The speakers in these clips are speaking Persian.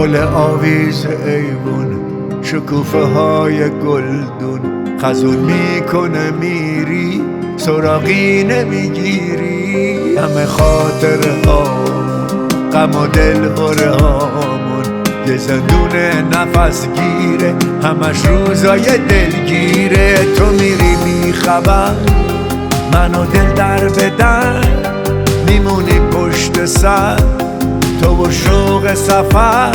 گل آویز ایوون، شکوفه های گلدون، خزون میکنه میری سراغی نمیگیری. همه خاطره هامون، غم و دل هره هامون، یه زندون نفس گیره، همش روزای دلگیره. تو میری بی خبر، منو دل در بدن، میمونی پشت سر، تو و شوق سفر.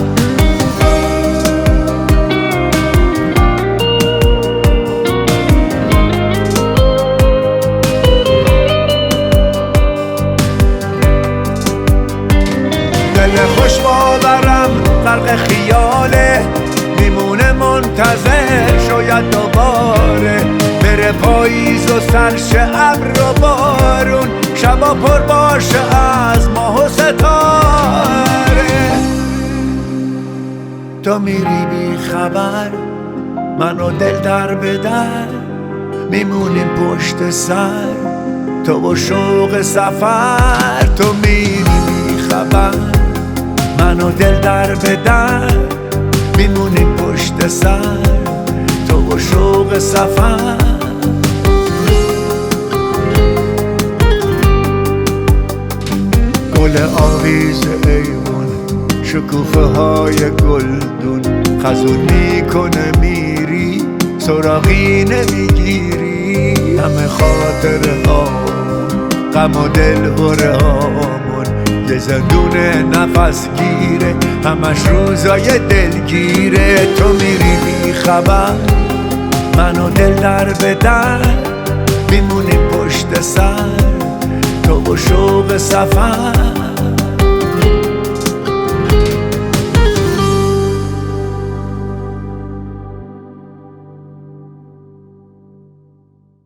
دل خوش باورم غرق خیاله، میمونه منتظر شاید دوباره بره پاییز و سرشه ابر و بارون، شبا پر باشه از ماه و ستاره. تو میری بی خبر، منو دل در به در، میمونیم پشت سر، تو و شوق سفر. تو میری بی خبر، منو دل در به در، میمونیم پشت سر، تو و شوق سفر. گل آویز ایوون، شکوفه های گلدون، خزون میکنه میری سراغی نمیگیری. همه خاطره هامون، غم و دل هره هامون، یه زندون نفس گیره، همش روزای دلگیره. تو میری بی خبر، منو دل در به در، میمونی پشت سر، تو و شوق سفر.